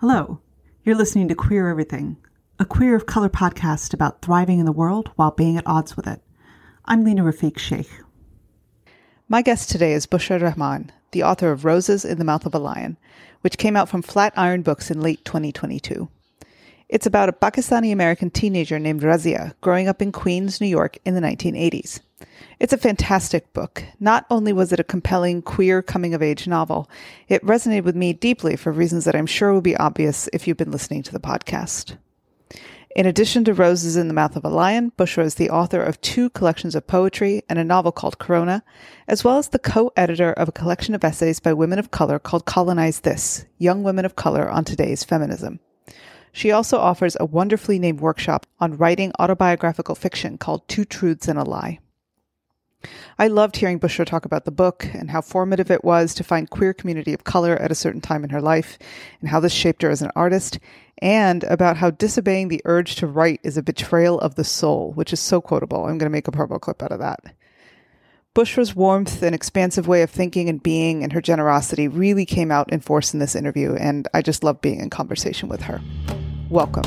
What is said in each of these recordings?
Hello, you're listening to Queer Everything, a queer of color podcast about thriving in the world while being at odds with it. I'm Lena Rafiq Sheikh. My guest today is Bushra Rehman, the author of Roses in the Mouth of a Lion, which came out from Flatiron Books in late 2022. It's about a Pakistani-American teenager named Razia growing up in Queens, New York in the 1980s. It's a fantastic book. Not only was it a compelling queer coming-of-age novel, it resonated with me deeply for reasons that I'm sure will be obvious if you've been listening to the podcast. In addition to Roses in the Mouth of a Lion, Bushra is the author of 2 collections of poetry and a novel called Corona, as well as the co-editor of a collection of essays by women of color called Colonize This, Young Women of Color on Today's Feminism. She also offers a wonderfully named workshop on writing autobiographical fiction called Two Truths and a Lie. I loved hearing Bushra talk about the book and how formative it was to find queer community of color at a certain time in her life, and how this shaped her as an artist, and about how disobeying the urge to write is a betrayal of the soul, which is so quotable. I'm going to make a promo clip out of that. Bushra's warmth and expansive way of thinking and being and her generosity really came out in force in this interview, and I just love being in conversation with her. Welcome.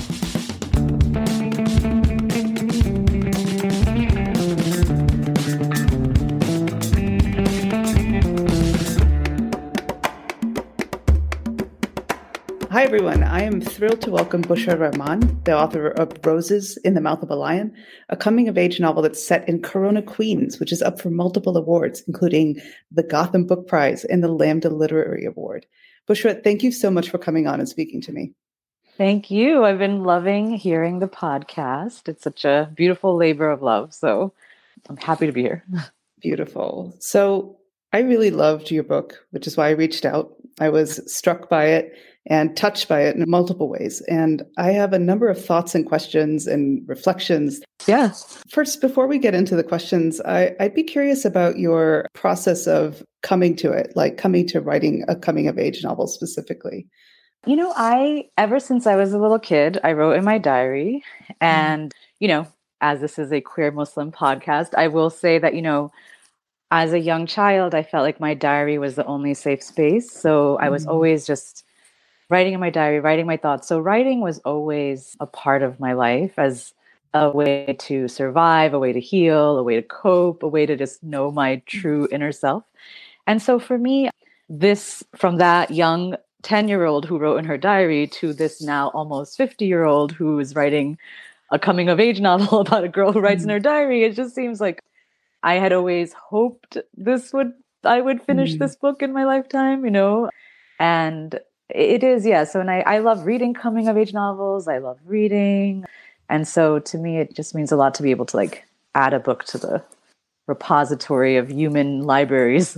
Hi, everyone. I am thrilled to welcome Bushra Rehman, the author of Roses in the Mouth of a Lion, a coming-of-age novel that's set in Corona, Queens, which is up for multiple awards, including the Gotham Book Prize and the Lambda Literary Award. Bushra, thank you so much for coming on and speaking to me. Thank you. I've been loving hearing the podcast. It's such a beautiful labor of love, so I'm happy to be here. Beautiful. So I really loved your book, which is why I reached out. I was struck by it and touched by it in multiple ways. And I have a number of thoughts and questions and reflections. Yeah. First, before we get into the questions, I'd be curious about your process of coming to it, like coming to writing a coming of age novel specifically. You know, ever since I was a little kid, I wrote in my diary. And, as this is a queer Muslim podcast, I will say that, as a young child, I felt like my diary was the only safe space. So I was always just writing in my diary, writing my thoughts. So writing was always a part of my life as a way to survive, a way to heal, a way to cope, a way to just know my true inner self. And so for me, this from that young 10-year-old who wrote in her diary to this now almost 50-year-old who is writing a coming of age novel about a girl who writes in her diary, it just seems like I had always hoped I would finish this book in my lifetime, and it is, yeah. So, and I love reading coming of age novels. I love reading. And so to me, it just means a lot to be able to add a book to the repository of human libraries.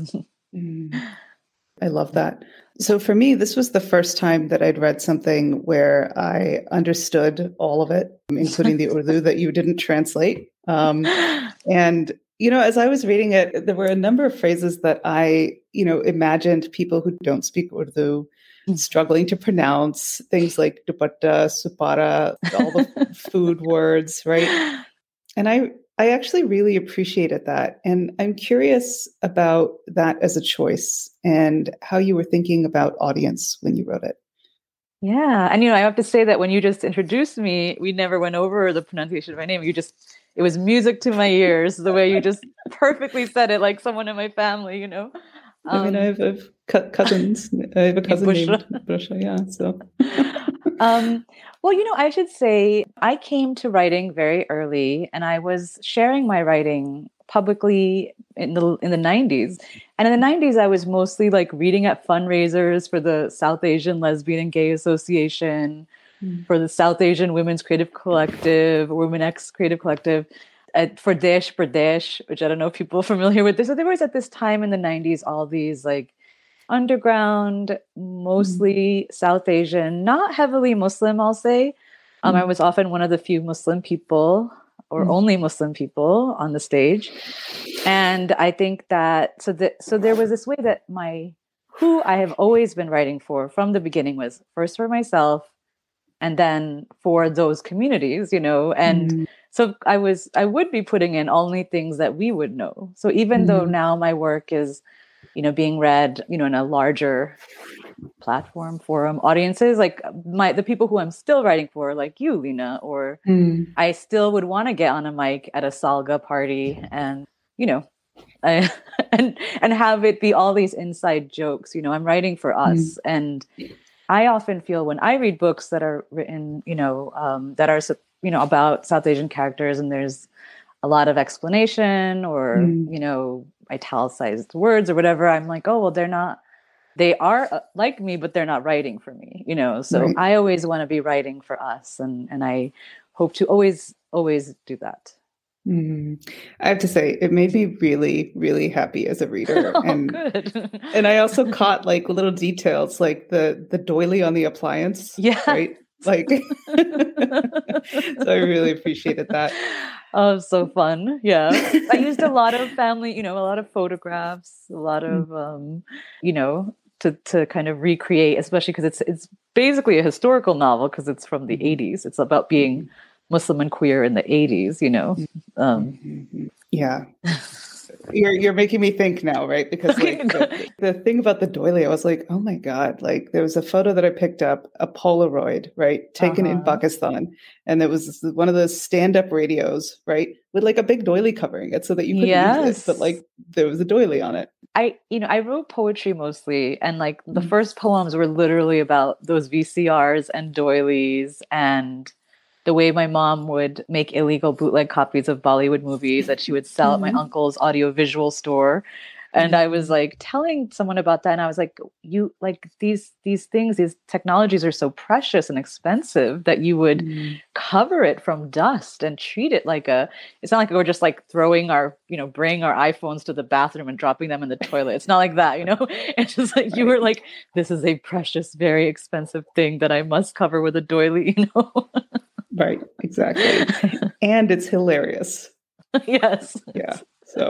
I love that. So for me, this was the first time that I'd read something where I understood all of it, including the Urdu that you didn't translate. And as I was reading it, there were a number of phrases that I, imagined people who don't speak Urdu struggling to pronounce, things like dupatta, supara, all the food words, right? And I actually really appreciated that. And I'm curious about that as a choice and how you were thinking about audience when you wrote it. Yeah. And, I have to say that when you just introduced me, we never went over the pronunciation of my name. It was music to my ears, the way you just perfectly said it, like someone in my family, I have cousins. I have a cousin named Bushra, yeah. So, well, I should say I came to writing very early, and I was sharing my writing publicly in the 90s. And in the 90s, I was mostly reading at fundraisers for the South Asian Lesbian and Gay Association, for the South Asian Women's Creative Collective, Women X Creative Collective. For Desh Pradesh, which I don't know if people are familiar with this. So there was at this time in the 90s, all these underground, mostly South Asian, not heavily Muslim, I'll say. I was often one of the few Muslim people or only Muslim people on the stage. And I think that, so there was this way that who I have always been writing for from the beginning was first for myself and then for those communities, and so I would be putting in only things that we would know. So even though now my work is being read, in a larger platform, forum, audiences, like the people who I'm still writing for, like you, Lena, or I still would want to get on a mic at a Salga party and, I, and have it be all these inside jokes. I'm writing for us. And I often feel when I read books that are written, that are, about South Asian characters, and there's a lot of explanation or, italicized words or whatever, I'm like, oh, well, they are like me, but they're not writing for me, so right. I always want to be writing for us. And I hope to always do that. I have to say, it made me really, really happy as a reader. And good. And I also caught like little details, like the doily on the appliance. Yeah. Right. Like, so I really appreciated that. Oh, so fun. Yeah. I used a lot of family, a lot of photographs, a lot of, to kind of recreate, especially because it's basically a historical novel because it's from the 80s. It's about being Muslim and queer in the 80s, Yeah. You're making me think now, right? Because like the thing about the doily, I was like, oh my God, like there was a photo that I picked up, a Polaroid, right? Taken in Pakistan. And it was one of those stand-up radios, right? With like a big doily covering it so that you couldn't use it, but like there was a doily on it. I wrote poetry mostly. And like the first poems were literally about those VCRs and doilies and the way my mom would make illegal bootleg copies of Bollywood movies that she would sell at my uncle's audiovisual store. And I was like telling someone about that. And I was like, you like these things, these technologies are so precious and expensive that you would cover it from dust and treat it like it's not like we're just like throwing bring our iPhones to the bathroom and dropping them in the toilet. It's not like that, It's just like, you were like, this is a precious, very expensive thing that I must cover with a doily, Right, exactly. And it's hilarious. Yes. Yeah. So,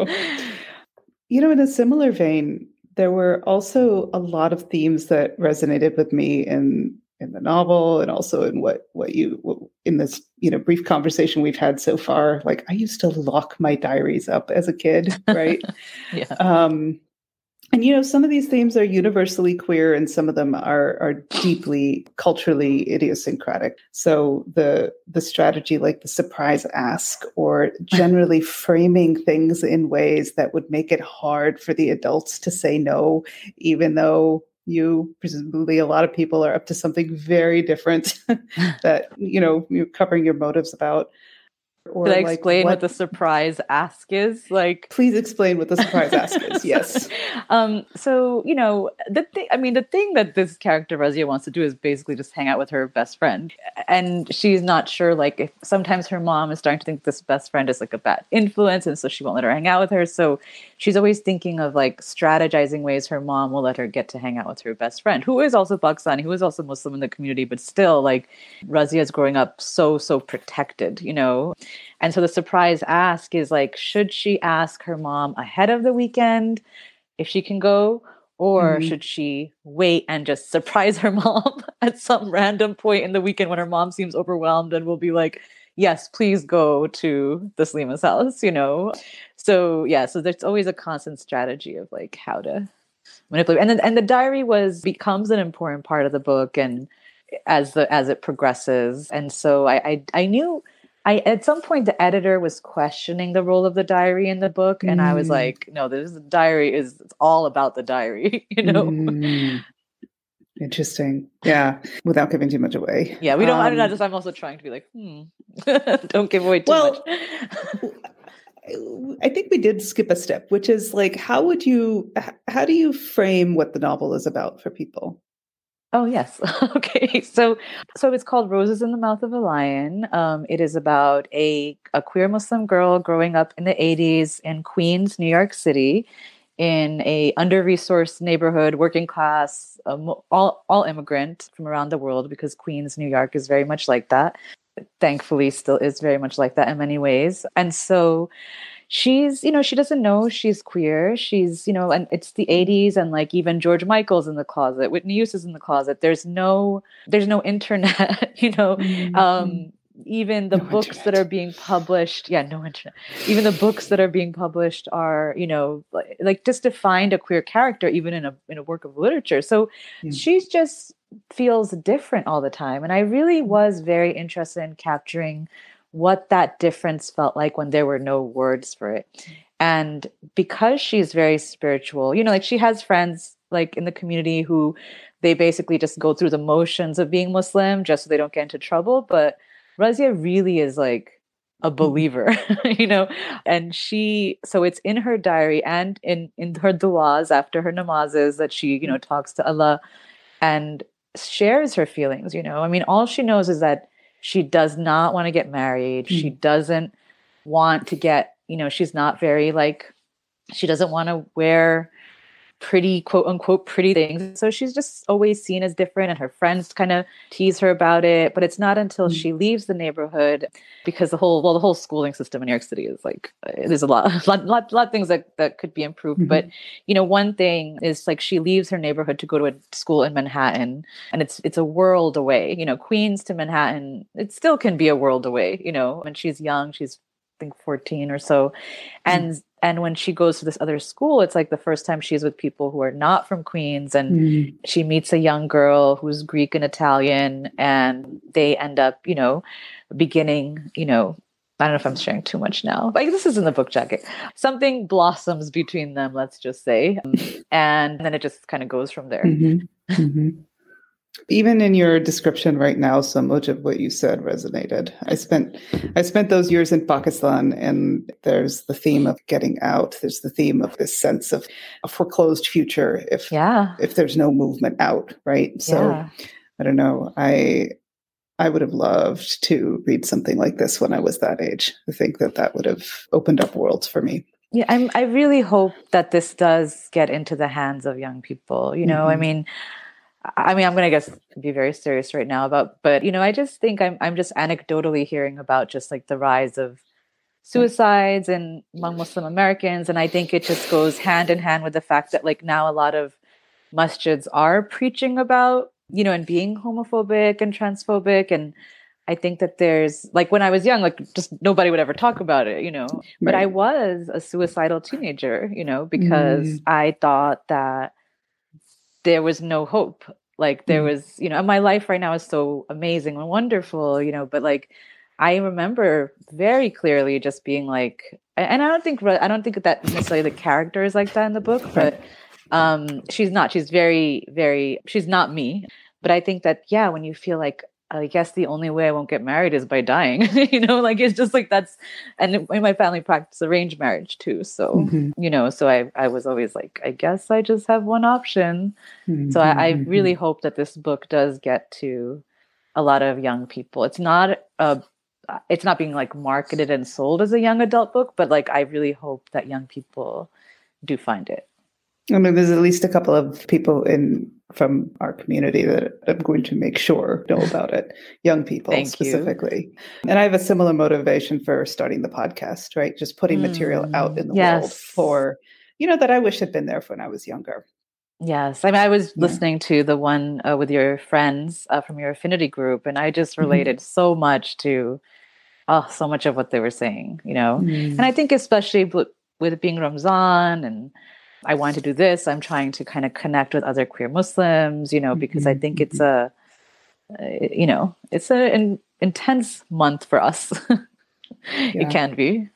in a similar vein, there were also a lot of themes that resonated with me in the novel and also in what in this, brief conversation we've had so far. Like I used to lock my diaries up as a kid, right? Yeah. And, some of these themes are universally queer and some of them are deeply culturally idiosyncratic. So the strategy like the surprise ask or generally framing things in ways that would make it hard for the adults to say no, even though presumably a lot of people are up to something very different that, you're covering your motives about. Or Could I explain what the surprise ask is? Like, please explain what the surprise ask is. Yes. So, the thing that this character Razia wants to do is basically just hang out with her best friend. And she's not sure, like, if sometimes her mom is starting to think this best friend is like a bad influence. And so she won't let her hang out with her. So she's always thinking of like strategizing ways her mom will let her get to hang out with her best friend, who is also Pakistani, who is also Muslim in the community, but still like Razia is growing up so protected, And so the surprise ask is like, should she ask her mom ahead of the weekend if she can go? Or should she wait and just surprise her mom at some random point in the weekend when her mom seems overwhelmed and will be like, yes, please go to the Slima's house, So yeah, so there's always a constant strategy of like how to manipulate. And the diary becomes an important part of the book and as it progresses. And so I knew at some point the editor was questioning the role of the diary in the book. And I was like, no, this diary it's all about the diary, Interesting. Yeah. Without giving too much away. Yeah. We don't, I'm also trying to be like, don't give away too much. I think we did skip a step, which is like, how do you frame what the novel is about for people? Oh, yes. Okay. So it's called Roses in the Mouth of a Lion. It is about a queer Muslim girl growing up in the 80s in Queens, New York City, in a under-resourced neighborhood, working class, all immigrant from around the world, because Queens, New York is very much like that. Thankfully, still is very much like that in many ways. And so she's, she doesn't know she's queer. She's, and it's the 80s and like even George Michael's in the closet, Whitney Houston's in the closet. There's no internet, even the books that are being published, no internet. Even the books that are being published are, like just to find a queer character, even in a work of literature. So she just feels different all the time. And I really was very interested in capturing what that difference felt like when there were no words for it. And because she's very spiritual, like she has friends like in the community who they basically just go through the motions of being Muslim just so they don't get into trouble. But Razia really is like a believer, and so it's in her diary and in her du'as after her namazes that she, talks to Allah and shares her feelings, I mean, all she knows is that she does not want to get married. She doesn't want to get, she's not very she doesn't want to wear pretty, quote unquote, pretty things. So she's just always seen as different, and her friends kind of tease her about it. But it's not until she leaves the neighborhood, because the whole schooling system in New York City is there's a lot of things that could be improved. But, one thing is she leaves her neighborhood to go to a school in Manhattan, and it's a world away, Queens to Manhattan. It still can be a world away, when she's young, she's I think 14 or so. And when she goes to this other school, it's the first time she's with people who are not from Queens. And she meets a young girl who's Greek and Italian, and they end up, beginning, I don't know if I'm sharing too much now, but this is in the book jacket. Something blossoms between them, let's just say. And then it just kind of goes from there. Even in your description right now, so much of what you said resonated. I spent those years in Pakistan, and there's the theme of getting out. There's the theme of this sense of a foreclosed future if there's no movement out, right? So I don't know. I would have loved to read something like this when I was that age. I think that would have opened up worlds for me. Yeah, I really hope that this does get into the hands of young people. I mean, I'm going to be very serious right now but I just think I'm just anecdotally hearing about just the rise of suicides among Muslim Americans. And I think it just goes hand in hand with the fact that now a lot of masjids are preaching about, and being homophobic and transphobic. And I think that there's when I was young, just nobody would ever talk about it, but I was a suicidal teenager, because I thought that there was no hope. There was, my life right now is so amazing and wonderful, but I remember very clearly just being and I don't think that necessarily the character is like that in the book, but she's not me. But I think that, when you feel I guess the only way I won't get married is by dying, it's just that's, and in my family practice arranged marriage too. So, so I was always I guess I just have one option. So I really hope that this book does get to a lot of young people. It's not being marketed and sold as a young adult book, but I really hope that young people do find it. I mean, there's at least a couple of people from our community that I'm going to make sure know about it. Young people specifically. And I have a similar motivation for starting the podcast, right? Just putting material out in the world for, that I wish had been there when I was younger. Yes. I mean, I was listening to the one with your friends from your affinity group, and I just related so much to so much of what they were saying, And I think especially with it being Ramzan, and I want to do this, I'm trying to kind of connect with other queer Muslims, because I think it's it's an intense month for us. It can be.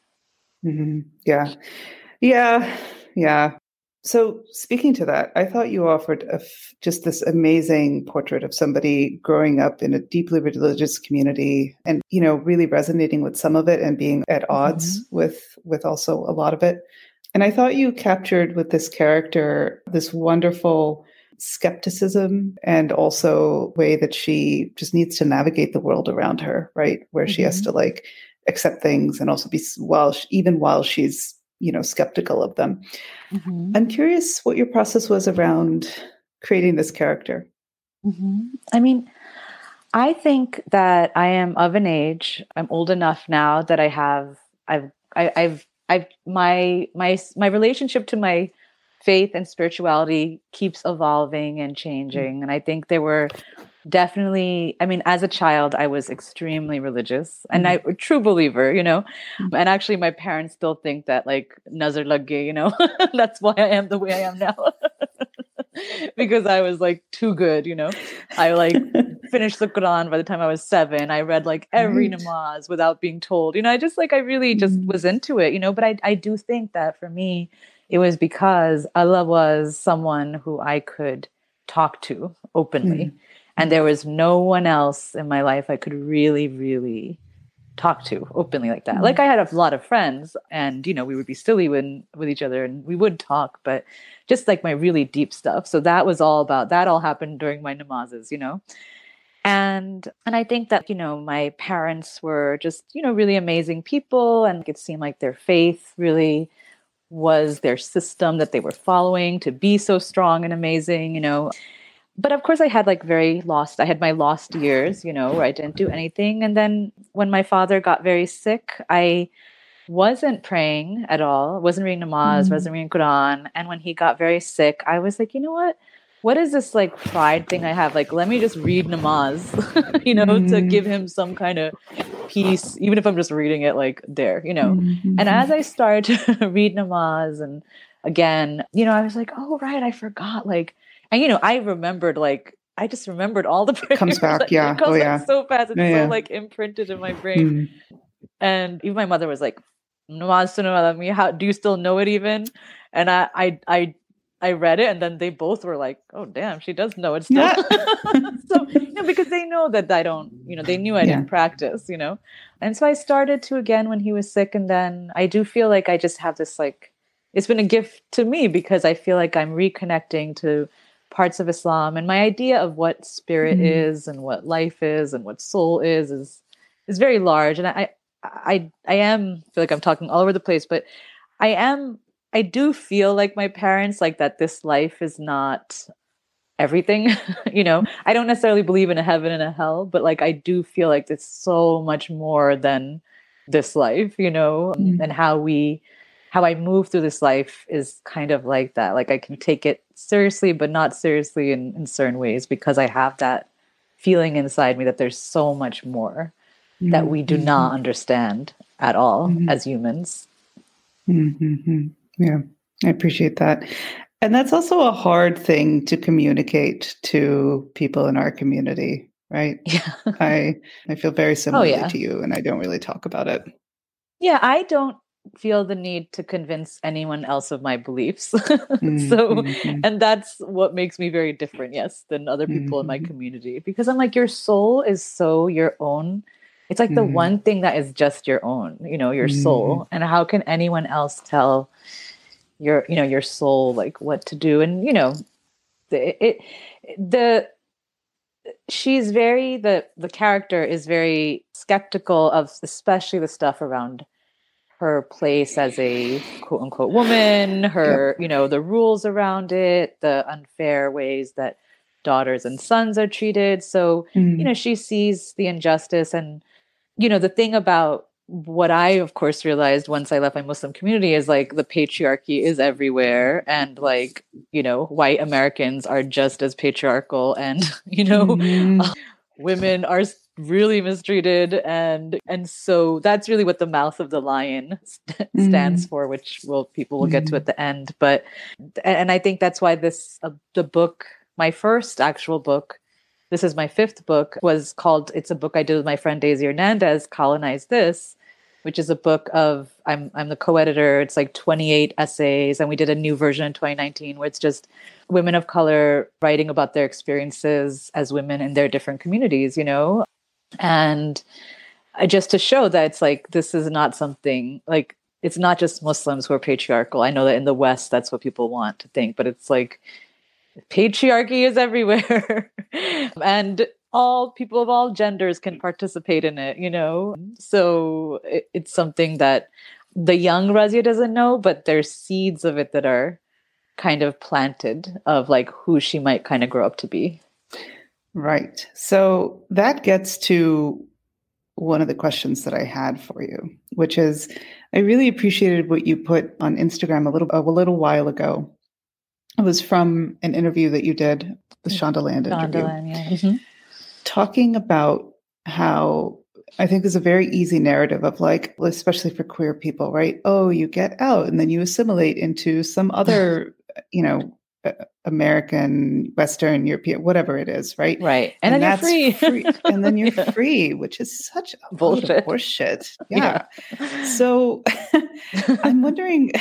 Yeah. So speaking to that, I thought you offered just this amazing portrait of somebody growing up in a deeply religious community and, really resonating with some of it and being at odds with also a lot of it. And I thought you captured with this character this wonderful skepticism and also way that she just needs to navigate the world around her, right? Where she has to accept things and also be even while she's, skeptical of them. I'm curious what your process was around creating this character. I mean, I think that I am of an age, I'm old enough now that my relationship to my faith and spirituality keeps evolving and changing. And I think there were definitely, I mean, as a child, I was extremely religious and I a true believer, and actually my parents still think that like nazar lag gayi, that's why I am the way I am now. Because I was like too good, I like finished the Quran by the time I was 7. I read like every Right. namaz without being told, I just like, I really just was into it, but I do think that for me, it was because Allah was someone who I could talk to openly. And there was no one else in my life I could really, really talk to openly like that. Like I had a lot of friends and, we would be silly with each other and we would talk, but just like my really deep stuff. So that was all about, that all happened during my namazes, And I think that, my parents were just, really amazing people. And it seemed like their faith really was their system that they were following to be so strong and amazing, But of course I had I had my lost years, where I didn't do anything. And then when my father got very sick, I wasn't praying at all, wasn't reading namaz, wasn't reading Quran. And when he got very sick, I was like, you know what is this like pride thing I have? Like, let me just read namaz, to give him some kind of peace, even if I'm just reading it like there, And as I started to read namaz and again, I was like, oh, right, I forgot. Like, and, I remembered, like, I just remembered all the prayers. Comes back, like, yeah. It comes back so fast. It's so, like, imprinted in my brain. And even my mother was like, Namaz suno alami, how do you still know it even? And I read it, and then they both were like, oh, damn, she does know it still. Yeah. So, because they know that I don't, they knew I didn't practice, And so I started to again when he was sick. And then I do feel like I just have this, like, it's been a gift to me because I feel like I'm reconnecting to parts of Islam, and my idea of what spirit is and what life is and what soul is very large. And I feel like I'm talking all over the place, but I do feel like my parents, like that this life is not everything, I don't necessarily believe in a heaven and a hell, but like, I do feel like it's so much more than this life, and how I move through this life is kind of like that. Like I can take it seriously, but not seriously in certain ways because I have that feeling inside me that there's so much more that we do not understand at all as humans. Yeah, I appreciate that. And that's also a hard thing to communicate to people in our community, right? Yeah. I feel very similarly to you, and I don't really talk about it. Yeah, I don't feel the need to convince anyone else of my beliefs. And that's what makes me very different, yes, than other people in my community. Because I'm like, your soul is so your own. It's like the one thing that is just your own, your soul. And how can anyone else tell your soul like what to do? And she's very the character is very skeptical of especially the stuff around her place as a quote unquote woman, her, the rules around it, the unfair ways that daughters and sons are treated. So, she sees the injustice. And, the thing about what I, of course, realized once I left my Muslim community is like the patriarchy is everywhere. And like, white Americans are just as patriarchal and, women are really mistreated. And so that's really what the mouth of the lion stands for, which people will get to at the end. But, and I think that's why the book, my first actual book, this is my 5th book, was called, it's a book I did with my friend Daisy Hernandez, Colonize This, which is a book of, I'm the co-editor. It's like 28 essays. And we did a new version in 2019 where it's just women of color writing about their experiences as women in their different communities, and just to show that it's like, this is not something like, it's not just Muslims who are patriarchal. I know that in the West, that's what people want to think, but it's like patriarchy is everywhere. And all people of all genders can participate in it, So it's something that the young Razia doesn't know, but there's seeds of it that are kind of planted of like who she might kind of grow up to be. Right. So that gets to one of the questions that I had for you, which is, I really appreciated what you put on Instagram a little while ago. It was from an interview that you did, the Shondaland interview. Shondaland, yeah. talking about how I think there's a very easy narrative of like, especially for queer people, right? Oh, you get out and then you assimilate into some other, American, Western, European, whatever it is, right? Right. And then that's you're free. And then you're free, which is such a load of horseshit. Yeah. So I'm wondering,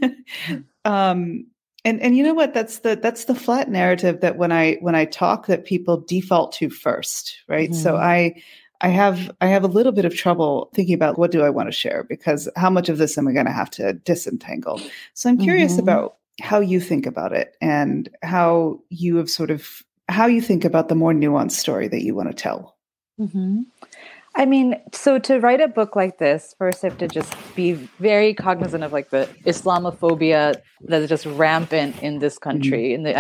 and you know what? That's the flat narrative that when I talk that people default to first, right? So I have a little bit of trouble thinking about what do I want to share, because how much of this am I going to have to disentangle? So I'm curious about how you think about it and how you think about the more nuanced story that you want to tell. I mean, so to write a book like this, first I have to just be very cognizant of like the Islamophobia that is just rampant in this country. And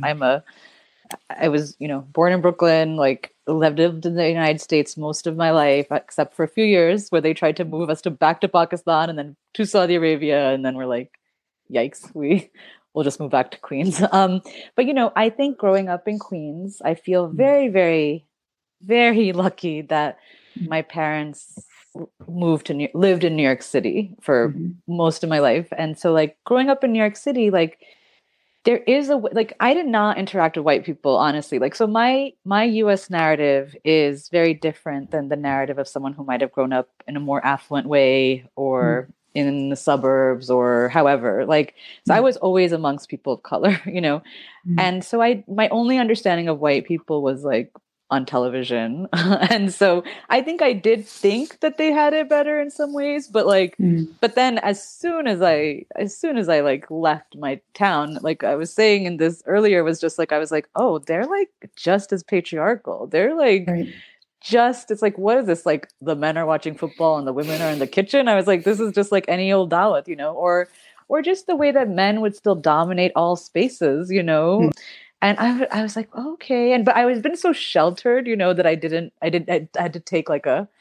I was, born in Brooklyn, like lived in the United States most of my life, except for a few years where they tried to move us back to Pakistan and then to Saudi Arabia. And then we're like, yikes, we'll just move back to Queens. But, I think growing up in Queens, I feel very, very, very lucky that my parents lived in New York City for most of my life. And so like growing up in New York City, like there is I did not interact with white people, honestly. Like, so my US narrative is very different than the narrative of someone who might have grown up in a more affluent way or in the suburbs or however, so I was always amongst people of color, and so my only understanding of white people was like on television. And so I think I did think that they had it better in some ways, but but then as soon as I like left my town, like I was saying in this earlier, was just like, I was like, oh, they're like just as patriarchal. They're like, it's like, what is this? Like the men are watching football and the women are in the kitchen. I was like, this is just like any old Dalit, or just the way that men would still dominate all spaces, And I was like, okay. But I was been so sheltered, that I had to take like I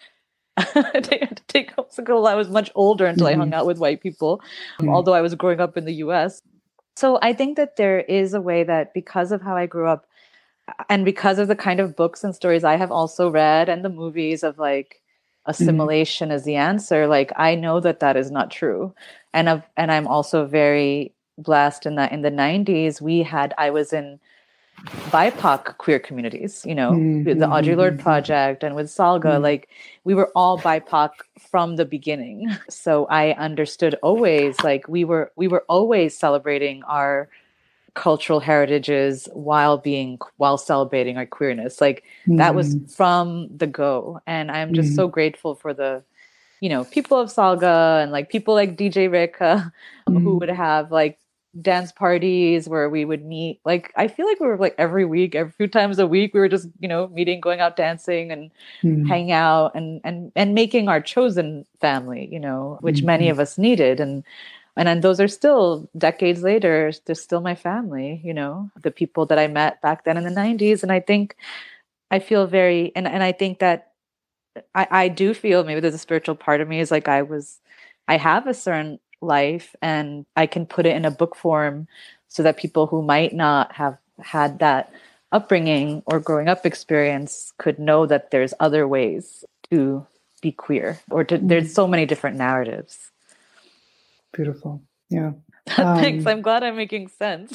was much older until I hung out with white people, although I was growing up in the US. So I think that there is a way that because of how I grew up and because of the kind of books and stories I have also read and the movies of like assimilation as the answer, like I know that is not true. And I'm also very blessed in that in the 90s I was in BIPOC queer communities, the Audre Lorde Project and with Salga, like we were all BIPOC from the beginning. So I understood always, like we were always celebrating our cultural heritages while celebrating our queerness. Like that was from the go. And I'm just so grateful for the, people of Salga and like people like DJ Rick, who would have like dance parties where we would meet. Like, I feel like we were like every few times a week, we were just, meeting, going out dancing and hanging out and making our chosen family, which many of us needed. And those are still decades later, they're still my family, the people that I met back then in the 90s. And I think I feel very, and I think that I do feel maybe there's a spiritual part of me is like, I have a certain life and I can put it in a book form so that people who might not have had that upbringing or growing up experience could know that there's other ways to be queer there's so many different narratives. Beautiful. Yeah. Thanks. I'm glad I'm making sense.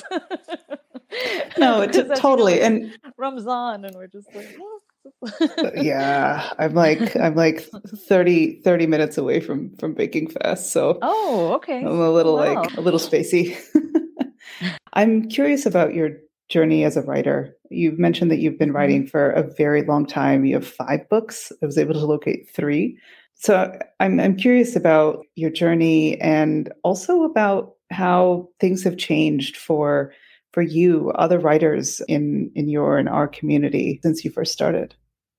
No, it's totally. And Ramzan, and we're just like, yeah, I'm like 30 minutes away from Baking Fast. So okay. I'm a little a little spacey. I'm curious about your journey as a writer. You've mentioned that you've been writing for a very long time. You have 5 books. I was able to locate 3. So I'm curious about your journey and also about how things have changed for you, other writers in your and our community since you first started.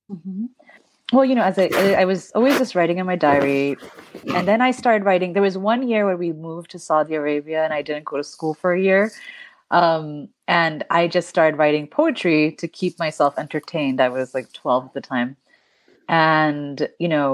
Well, as I was always just writing in my diary, and then I started writing. There was one year where we moved to Saudi Arabia and I didn't go to school for a year. And I just started writing poetry to keep myself entertained. I was like 12 at the time. And,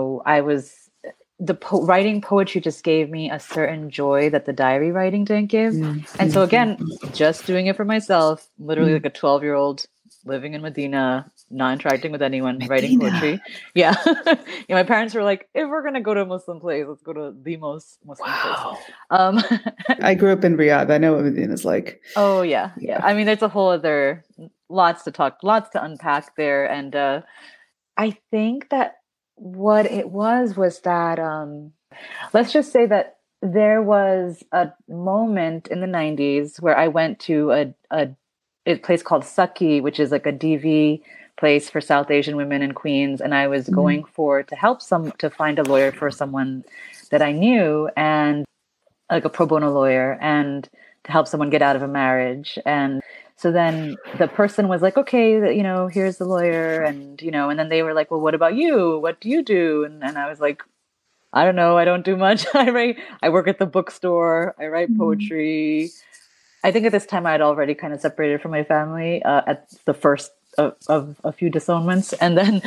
writing poetry just gave me a certain joy that the diary writing didn't give. And so again, just doing it for myself, literally like a 12-year-old living in Medina, not interacting with anyone, writing Medina. poetry. Yeah. Yeah, my parents were like, if we're going to go to a Muslim place, let's go to the most Muslim Wow. place. I grew up in Riyadh. I know what Medina's like. Oh, yeah. I mean, there's a whole other, lots to unpack there. And I think that what it was that, let's just say that there was a moment in the 90s where I went to a place called Saki, which is like a DV place for South Asian women in Queens. And I was going to find a lawyer for someone that I knew, and like a pro bono lawyer, and to help someone get out of a marriage. And so then the person was like, okay, here's the lawyer. And, and then they were like, well, what about you? What do you do? And I was like, I don't know. I don't do much. I work at the bookstore. I write poetry. I think at this time I had already kind of separated from my family at the first of a few disownments. And then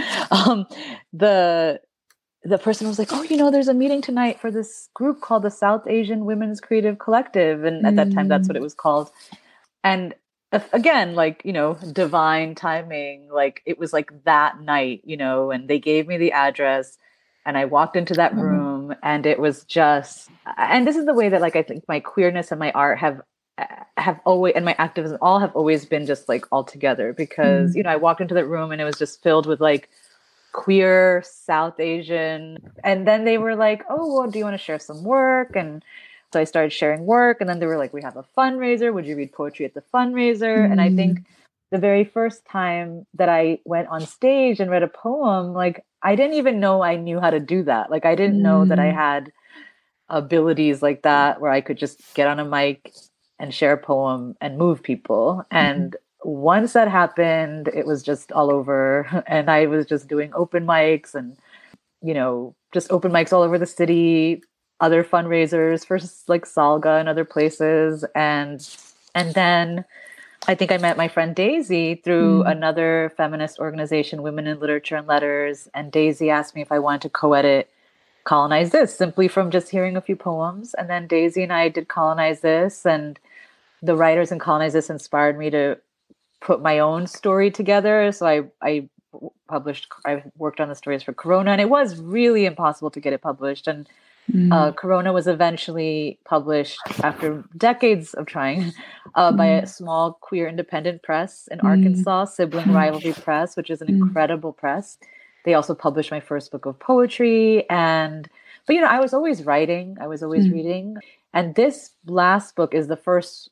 the person was like, oh, there's a meeting tonight for this group called the South Asian Women's Creative Collective. And at that time, that's what it was called. And again, divine timing, it was like that night, and they gave me the address. And I walked into that room, and it was just, and this is the way that I think my queerness and my art have always, and my activism all have always been just all together, because, I walked into that room and it was just filled with queer South Asian. And then they were like, oh, well, do you want to share some work? And so I started sharing work, and then they were like, we have a fundraiser. Would you read poetry at the fundraiser? And I think the very first time that I went on stage and read a poem, I didn't even know I knew how to do that. I didn't know that I had abilities like that, where I could just get on a mic and share a poem and move people. And once that happened, it was just all over. And I was just doing open mics and, just open mics all over the city, other fundraisers for Salga and other places. And then I think I met my friend Daisy through another feminist organization, Women in Literature and Letters. And Daisy asked me if I wanted to co-edit Colonize This, simply from just hearing a few poems. And then Daisy and I did Colonize This, and the writers in Colonize This inspired me to put my own story together. So I worked on the stories for Corona, and it was really impossible to get it published. And Corona was eventually published after decades of trying by a small queer independent press in Arkansas, Sibling Rivalry Press, which is an incredible press. They also published my first book of poetry. But I was always writing. I was always reading. And this last book is the first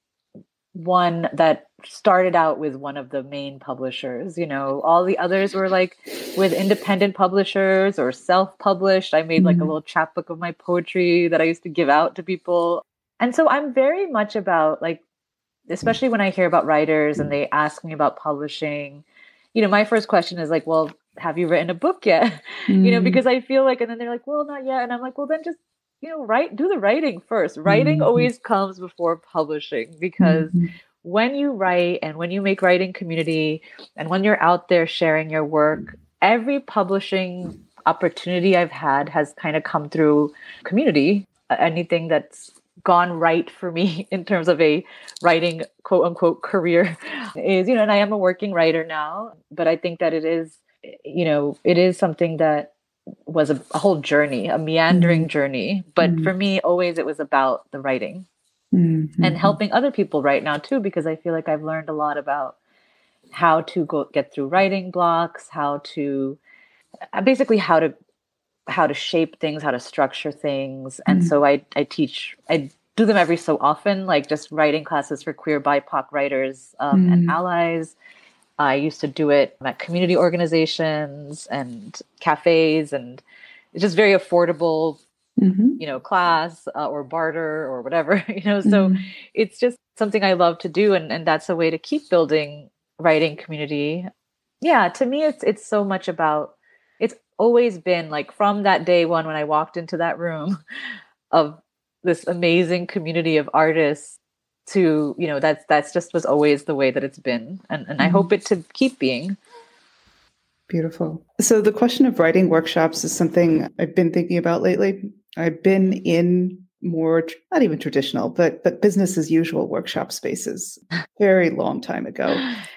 one that started out with one of the main publishers. All the others were with independent publishers or self-published. I made a little chapbook of my poetry that I used to give out to people. And so I'm very much about especially when I hear about writers and they ask me about publishing, my first question is well, have you written a book yet? Because I feel and then they're like, well, not yet. And I'm like, well, then just do the writing first. Writing always comes before publishing, because when you write and when you make writing community and when you're out there sharing your work, every publishing opportunity I've had has kind of come through community. Anything that's gone right for me in terms of a writing quote unquote career is, and I am a working writer now, but I think that it is something that was a whole journey, a meandering journey. But for me, always it was about the writing and helping other people write now too, because I feel like I've learned a lot about how to get through writing blocks, how to shape things, how to structure things. And so I do them every so often, just writing classes for queer BIPOC writers and allies. I used to do it at community organizations and cafes, and it's just very affordable, class or barter or whatever, so it's just something I love to do. And that's a way to keep building writing community. Yeah. To me, it's so much about, it's always been from that day one, when I walked into that room of this amazing community of artists, to that's just was always the way that it's been, and I hope it to keep being. Beautiful. So the question of writing workshops is something I've been thinking about lately. I've been in more, not even traditional, but business as usual workshop spaces very long time ago.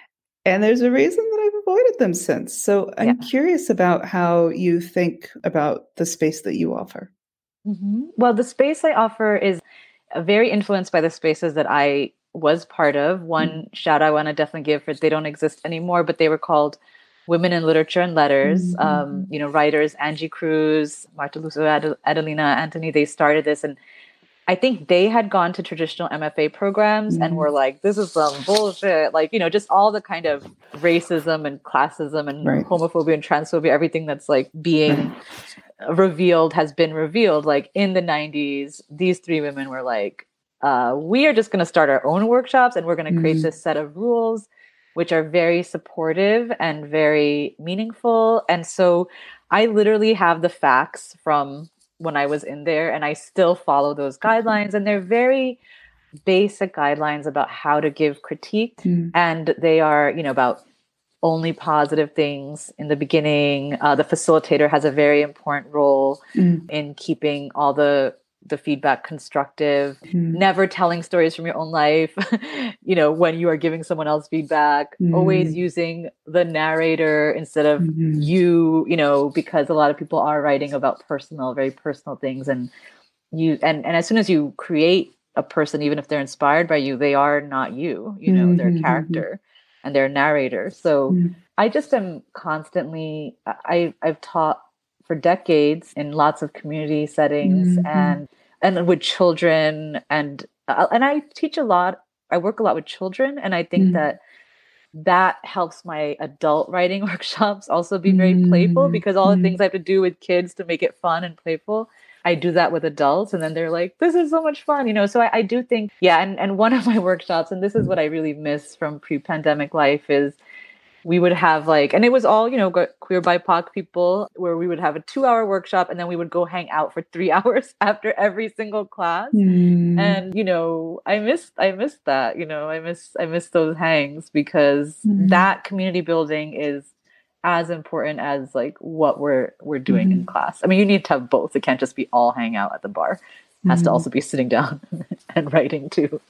And there's a reason that I've avoided them since. So I'm curious about how you think about the space that you offer. Well, the space I offer is very influenced by the spaces that I was part of. One shout I want to definitely give, for they don't exist anymore, but they were called Women in Literature and Letters. Writers Angie Cruz, Marta Lucio, Adelina Anthony, they started this. And I think they had gone to traditional MFA programs and were like, this is some bullshit. Like, just all the kind of racism and classism and homophobia and transphobia, everything that's like being revealed has been revealed. Like in the 90s, these three women were like, we are just going to start our own workshops and we're going to create this set of rules, which are very supportive and very meaningful. And so I literally have the facts from when I was in there, and I still follow those guidelines. And they're very basic guidelines about how to give critique. And they are, about only positive things in the beginning. The facilitator has a very important role in keeping all the feedback constructive, never telling stories from your own life, when you are giving someone else feedback, always using the narrator instead of you, because a lot of people are writing about very personal things. And as soon as you create a person, even if they're inspired by you, they are not you, they're a character and they're a narrator. So I just am constantly, I've taught for decades in lots of community settings and with children, and I teach a lot. I work a lot with children, and I think that helps my adult writing workshops also be very playful, because all the things I have to do with kids to make it fun and playful, I do that with adults, and then they're like, this is so much fun, so I do think, and one of my workshops, and this is what I really miss from pre-pandemic life, is we would have and it was all, queer BIPOC people, where we would have a 2-hour workshop and then we would go hang out for 3 hours after every single class. And, I miss that, I miss those hangs, because that community building is as important as what we're doing in class. I mean, you need to have both. It can't just be all hang out at the bar. It has to also be sitting down and writing too.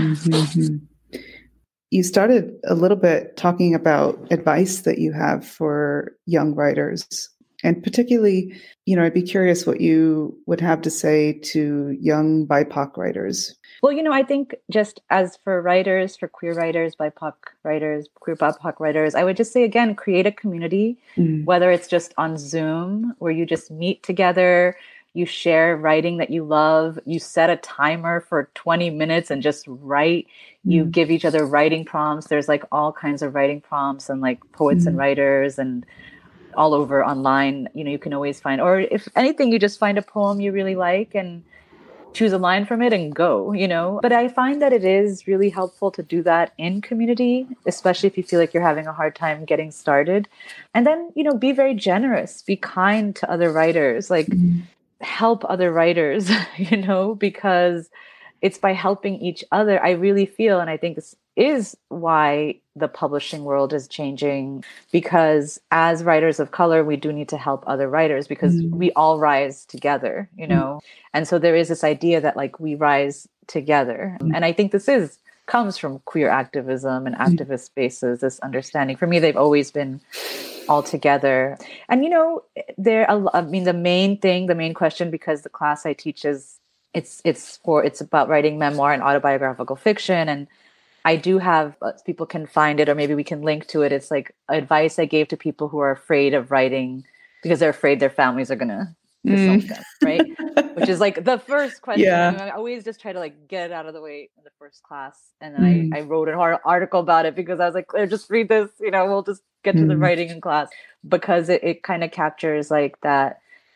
You started a little bit talking about advice that you have for young writers. And particularly, I'd be curious what you would have to say to young BIPOC writers. Well, I think just as for writers, for queer writers, BIPOC writers, queer BIPOC writers, I would just say, again, create a community, whether it's just on Zoom, where you just meet together, you share writing that you love, you set a timer for 20 minutes and just write. You give each other writing prompts. There's all kinds of writing prompts and poets and writers and all over online. You can always find, or if anything, you just find a poem you really like and choose a line from it and go, But I find that it is really helpful to do that in community, especially if you feel like you're having a hard time getting started. And then, be very generous, be kind to other writers, help other writers, because it's by helping each other. I really feel, and I think this is why the publishing world is changing, because as writers of color, we do need to help other writers, because we all rise together, And so there is this idea that we rise together. And I think this comes from queer activism and activist spaces, this understanding. For me, they've always been all together. And, the main question, because the class I teach is, it's about writing memoir and autobiographical fiction. And I do have, people can find it, or maybe we can link to it. It's advice I gave to people who are afraid of writing because they're afraid their families are going to disown them, right? Which is the first question. I always just try to get it out of the way in the first class. And then I wrote an article about it, because I was like, Claire, just read this, we'll just get to the writing in class, because it kind of captures that,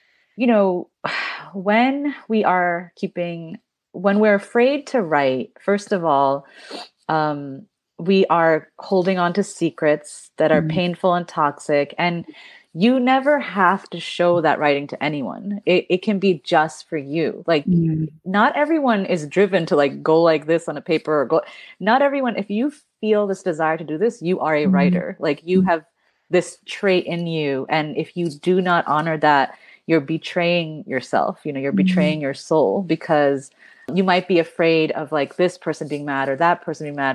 when we're afraid to write, first of all, we are holding on to secrets that are painful and toxic. And you never have to show that writing to anyone. It can be just for you. Not everyone is driven to go like this on a paper, or not everyone. If you feel this desire to do this, you are a writer. You have this trait in you. And if you do not honor that, you're betraying yourself. You're betraying your soul, because you might be afraid of this person being mad or that person being mad, but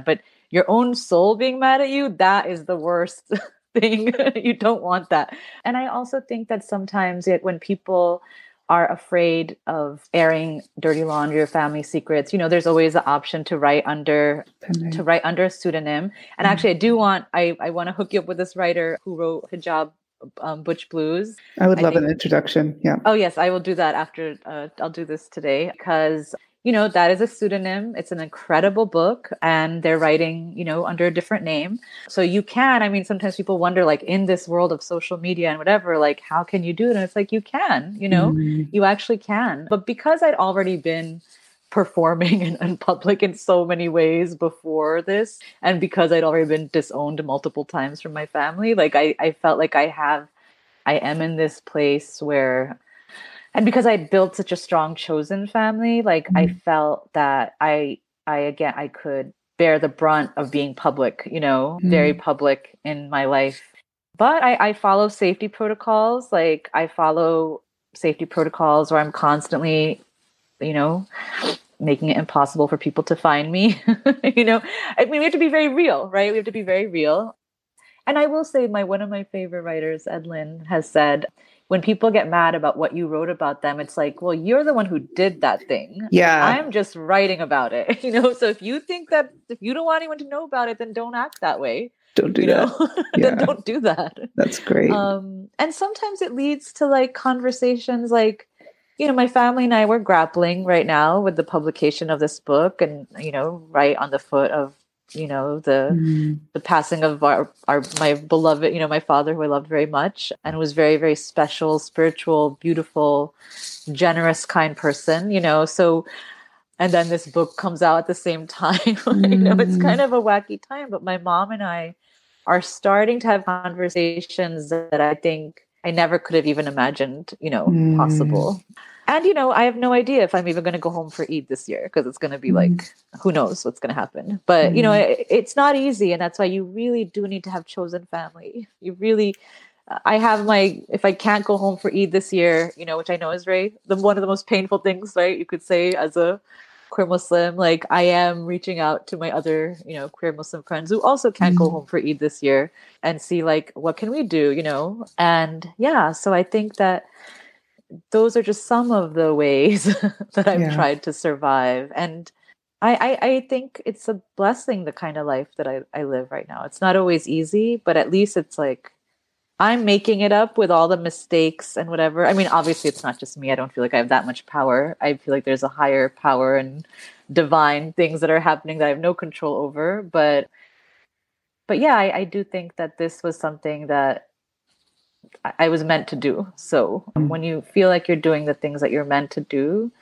your own soul being mad at you, that is the worst thing. You don't want that. And I also think that sometimes when people are afraid of airing dirty laundry or family secrets, there's always the option to write under a pseudonym. And actually, I want to hook you up with this writer who wrote Hijab Butch Blues. I would love an introduction. Yeah. Oh yes, I will do that after. I'll do this today because that is a pseudonym. It's an incredible book, and they're writing under a different name. So you can. I mean, sometimes people wonder, like, in this world of social media and whatever, like, how can you do it? And it's like, you can. You actually can. But because I'd already been performing in public in so many ways before this, and because I'd already been disowned multiple times from my family, like I felt like I am in this place where, and because I built such a strong chosen family, like I felt that I could bear the brunt of being public, very public in my life. But I follow safety protocols. Like I follow safety protocols where I'm constantly making it impossible for people to find me. I mean, we have to be very real, right? We have to be very real. And I will say one of my favorite writers, Ed Lin, has said, when people get mad about what you wrote about them, it's like, well, you're the one who did that thing. Yeah. I'm just writing about it. So if you don't want anyone to know about it, then don't act that way. Don't do that. Then don't do that. That's great. And sometimes it leads to like conversations like, my family and I were grappling right now with the publication of this book, and right on the foot of the passing of my beloved, my father, who I loved very much and was very, very special, spiritual, beautiful, generous, kind person. So, and then this book comes out at the same time. It's kind of a wacky time. But my mom and I are starting to have conversations that I think I never could have even imagined, possible. And, I have no idea if I'm even going to go home for Eid this year, because it's going to be like, who knows what's going to happen. But, it's not easy. And that's why you really do need to have chosen family. You really, I have if I can't go home for Eid this year, which I know is one of the most painful things, right? You could say as a queer Muslim, like I am reaching out to my other, queer Muslim friends who also can't go home for Eid this year and see like, what can we do, And yeah, so I think that those are just some of the ways that I've tried to survive. And I think it's a blessing, the kind of life that I live right now. It's not always easy, but at least it's like, I'm making it up with all the mistakes and whatever. I mean, obviously it's not just me. I don't feel like I have that much power. I feel like there's a higher power and divine things that are happening that I have no control over. But yeah, I do think that this was something that I was meant to do. So when you feel like you're doing the things that you're meant to do,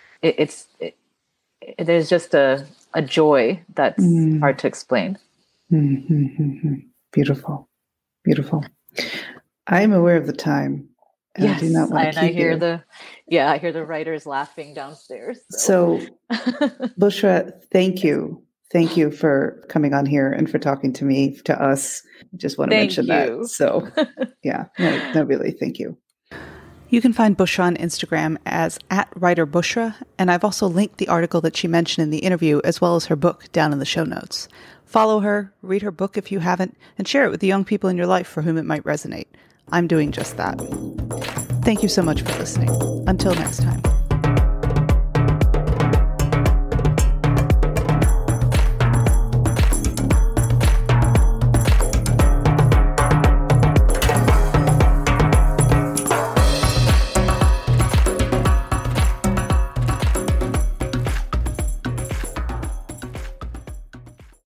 there's just a joy that's hard to explain. Beautiful. Beautiful. I'm aware of the time. And yes, I do not want to keep I hear the writers laughing downstairs. So Bushra, thank you. Thank you for coming on here and for talking to us. Just want to mention that. So yeah, no, really, thank you. You can find Bushra on Instagram as @writerbushra, and I've also linked the article that she mentioned in the interview, as well as her book, down in the show notes. Follow her, read her book if you haven't, and share it with the young people in your life for whom it might resonate. I'm doing just that. Thank you so much for listening. Until next time.